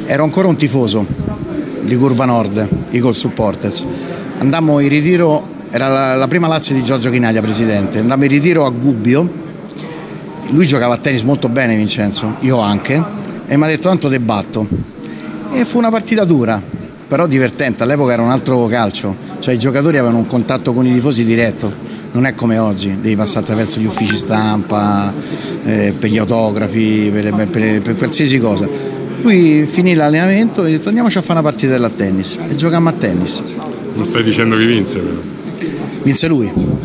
ero ancora un tifoso di Curva Nord, Eagle Supporters. Andammo in ritiro, era la prima Lazio di Giorgio Chinaglia, presidente. Andammo in ritiro a Gubbio, lui giocava a tennis molto bene, Vincenzo, io anche, e mi ha detto tanto te batto. E fu una partita dura, però divertente. All'epoca era un altro calcio, cioè i giocatori avevano un contatto con i tifosi diretto, non è come oggi, devi passare attraverso gli uffici stampa, per gli autografi, per qualsiasi cosa. Lui finì l'allenamento e ha detto andiamoci a fare una partita a tennis, e giocammo a tennis. Non stai dicendo chi vinse però? Vinse lui.